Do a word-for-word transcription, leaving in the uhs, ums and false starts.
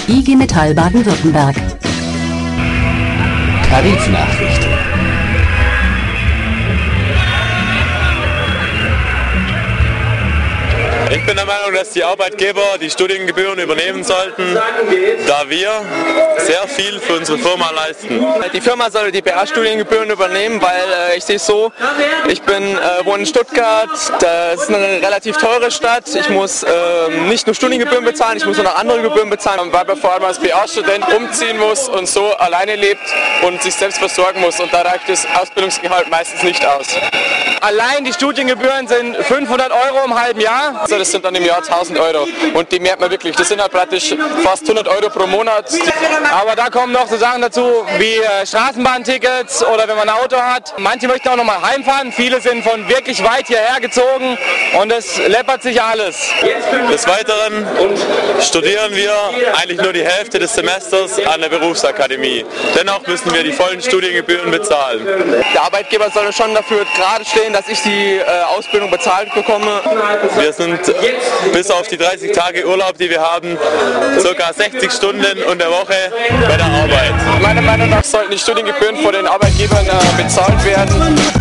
I G Metall Baden-Württemberg. Tarifnachrichten. Ich bin der Meinung, dass die Arbeitgeber die Studiengebühren übernehmen sollten, da wir sehr viel für unsere Firma leisten. Die Firma soll die B A-Studiengebühren übernehmen, weil äh, ich sehe es so, ich bin, äh, wohne in Stuttgart, das ist eine relativ teure Stadt, ich muss äh, nicht nur Studiengebühren bezahlen, ich muss auch noch andere Gebühren bezahlen, weil man vor allem als B A-Student umziehen muss und so alleine lebt und sich selbst versorgen muss und da reicht das Ausbildungsgehalt meistens nicht aus. Allein die Studiengebühren sind fünfhundert Euro im halben Jahr, also das sind dann im Jahr tausend Euro und die merkt man wirklich, das sind halt praktisch fast hundert Euro pro Monat. Aber da kommen noch so Sachen dazu wie äh, Straßenbahntickets oder wenn man ein Auto hat. Manche möchten auch noch mal heimfahren, viele sind von wirklich weit hierher gezogen und es läppert sich alles. Des Weiteren studieren wir eigentlich nur die Hälfte des Semesters an der Berufsakademie. Dennoch müssen wir die vollen Studiengebühren bezahlen. Der Arbeitgeber soll schon dafür gerade stehen, dass ich die äh, Ausbildung bezahlt bekomme. Wir sind bis auf die dreißig Tage Urlaub, die wir haben, ca. sechzig Stunden in der Woche bei der Arbeit. Meiner Meinung nach sollten die Studiengebühren von den Arbeitgebern äh, bezahlt werden.